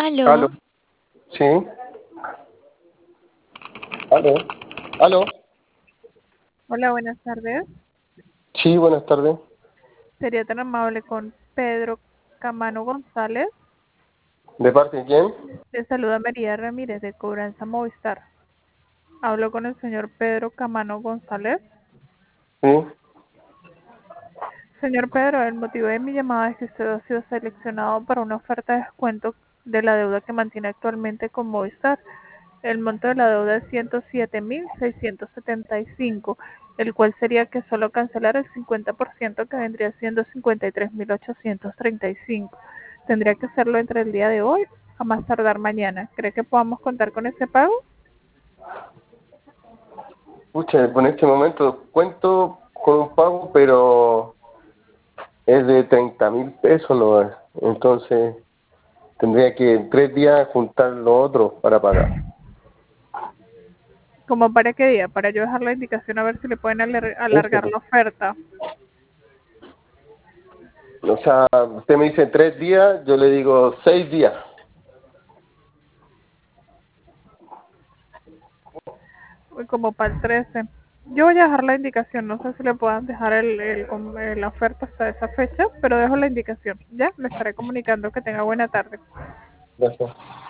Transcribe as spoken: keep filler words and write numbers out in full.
Aló. Aló, sí. Aló, aló. Hola, buenas tardes. Sí, buenas tardes. Sería tan amable con Pedro Camano González. ¿De parte de quién? Le saluda María Ramírez de Cobranza Movistar. Hablo con el señor Pedro Camano González. Sí. Señor Pedro, el motivo de mi llamada es que usted ha sido seleccionado para una oferta de descuento de la deuda que mantiene actualmente con Movistar. El monto de la deuda es ciento siete mil seiscientos setenta y cinco, el cual sería que solo cancelar el cincuenta por ciento, que vendría siendo cincuenta y tres mil ochocientos treinta y cinco. Tendría que hacerlo entre el día de hoy a más tardar mañana. ¿Cree que podamos contar con ese pago? Pucha, en este momento cuento con un pago, pero es de treinta mil pesos, ¿no? Entonces tendría que en tres días juntar los otros para pagar. ¿Como para qué día? Para yo dejar la indicación a ver si le pueden alar- Eso, alargar pues. la oferta. O sea, usted me dice tres días, yo le digo seis días. Uy, como para el trece. Yo voy a dejar la indicación, no sé si le puedan dejar el, el, com- eh, la oferta hasta esa fecha, pero dejo la indicación. Ya, le estaré comunicando. Que tenga buena tarde. Gracias.